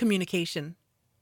Communication.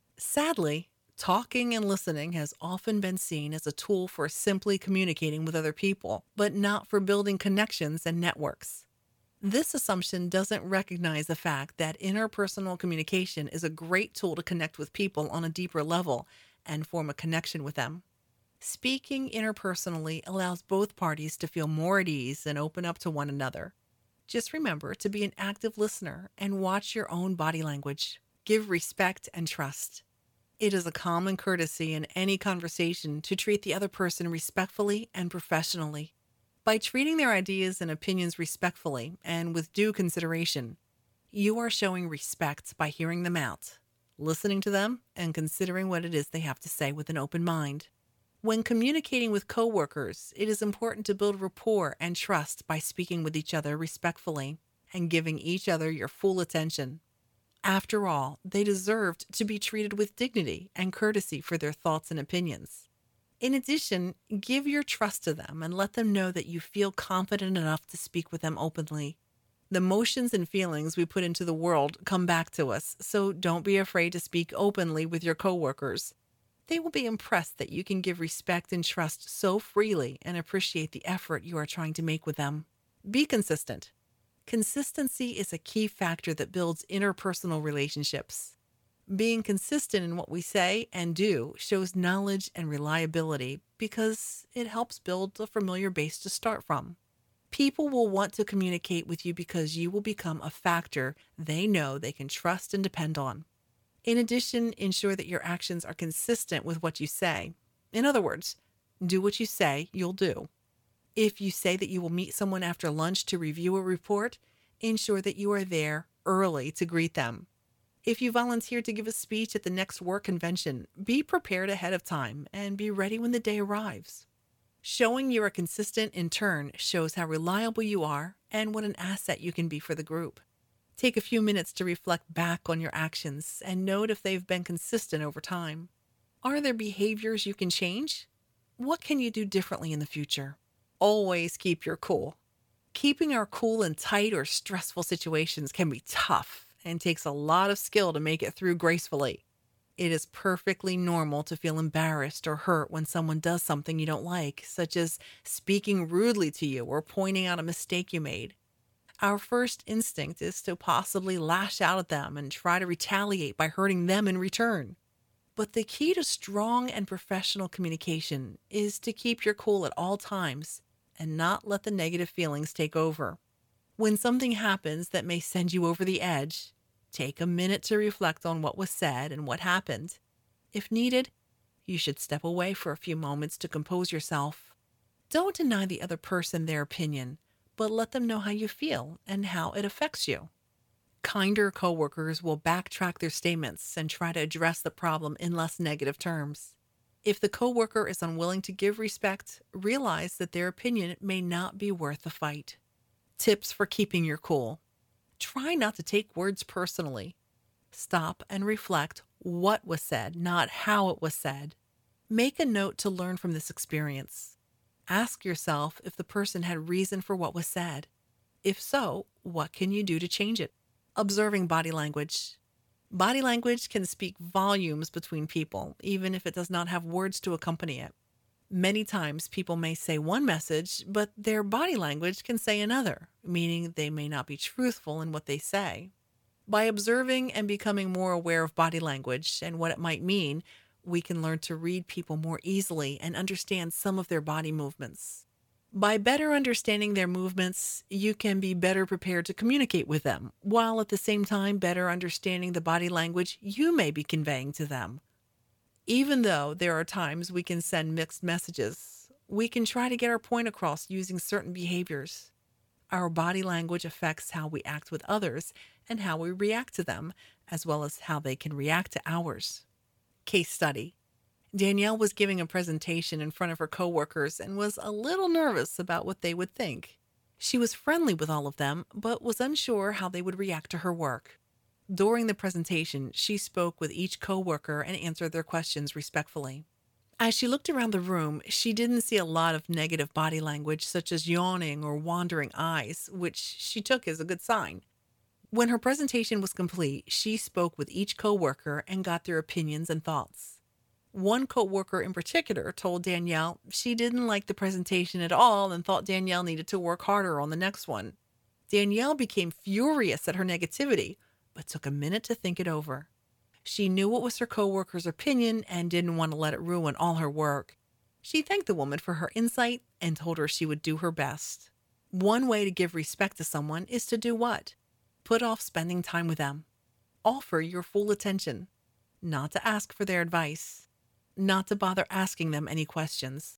Sadly, talking and listening has often been seen as a tool for simply communicating with other people, but not for building connections and networks. This assumption doesn't recognize the fact that interpersonal communication is a great tool to connect with people on a deeper level and form a connection with them. Speaking interpersonally allows both parties to feel more at ease and open up to one another. Just remember to be an active listener and watch your own body language. Give respect and trust. It is a common courtesy in any conversation to treat the other person respectfully and professionally. By treating their ideas and opinions respectfully and with due consideration, you are showing respect by hearing them out, listening to them, and considering what it is they have to say with an open mind. When communicating with coworkers, it is important to build rapport and trust by speaking with each other respectfully and giving each other your full attention. After all, they deserved to be treated with dignity and courtesy for their thoughts and opinions. In addition, give your trust to them and let them know that you feel confident enough to speak with them openly. The emotions and feelings we put into the world come back to us, so don't be afraid to speak openly with your coworkers. They will be impressed that you can give respect and trust so freely and appreciate the effort you are trying to make with them. Be consistent. Consistency is a key factor that builds interpersonal relationships. Being consistent in what we say and do shows knowledge and reliability because it helps build a familiar base to start from. People will want to communicate with you because you will become a factor they know they can trust and depend on. In addition, ensure that your actions are consistent with what you say. In other words, do what you say you'll do. If you say that you will meet someone after lunch to review a report, ensure that you are there early to greet them. If you volunteer to give a speech at the next work convention, be prepared ahead of time and be ready when the day arrives. Showing you are consistent in turn shows how reliable you are and what an asset you can be for the group. Take a few minutes to reflect back on your actions and note if they've been consistent over time. Are there behaviors you can change? What can you do differently in the future? Always keep your cool. Keeping our cool in tight or stressful situations can be tough and takes a lot of skill to make it through gracefully. It is perfectly normal to feel embarrassed or hurt when someone does something you don't like, such as speaking rudely to you or pointing out a mistake you made. Our first instinct is to possibly lash out at them and try to retaliate by hurting them in return. But the key to strong and professional communication is to keep your cool at all times and not let the negative feelings take over. When something happens that may send you over the edge, take a minute to reflect on what was said and what happened. If needed, you should step away for a few moments to compose yourself. Don't deny the other person their opinion, but let them know how you feel and how it affects you. Kinder coworkers will backtrack their statements and try to address the problem in less negative terms. If the coworker is unwilling to give respect, realize that their opinion may not be worth the fight. Tips for keeping your cool. Try not to take words personally. Stop and reflect what was said, not how it was said. Make a note to learn from this experience. Ask yourself if the person had reason for what was said. If so, what can you do to change it? Observing body language. Body language can speak volumes between people, even if it does not have words to accompany it. Many times people may say one message, but their body language can say another, meaning they may not be truthful in what they say. By observing and becoming more aware of body language and what it might mean, we can learn to read people more easily and understand some of their body movements. By better understanding their movements, you can be better prepared to communicate with them, while at the same time better understanding the body language you may be conveying to them. Even though there are times we can send mixed messages, we can try to get our point across using certain behaviors. Our body language affects how we act with others and how we react to them, as well as how they can react to ours. Case study. Danielle was giving a presentation in front of her coworkers and was a little nervous about what they would think. She was friendly with all of them, but was unsure how they would react to her work. During the presentation, she spoke with each coworker and answered their questions respectfully. As she looked around the room, she didn't see a lot of negative body language, such as yawning or wandering eyes, which she took as a good sign. When her presentation was complete, she spoke with each coworker and got their opinions and thoughts. One coworker in particular told Danielle she didn't like the presentation at all and thought Danielle needed to work harder on the next one. Danielle became furious at her negativity, but took a minute to think it over. She knew it was her coworker's opinion and didn't want to let it ruin all her work. She thanked the woman for her insight and told her she would do her best. One way to give respect to someone is to do what? Put off spending time with them. Offer your full attention. Not to ask for their advice. Not to bother asking them any questions.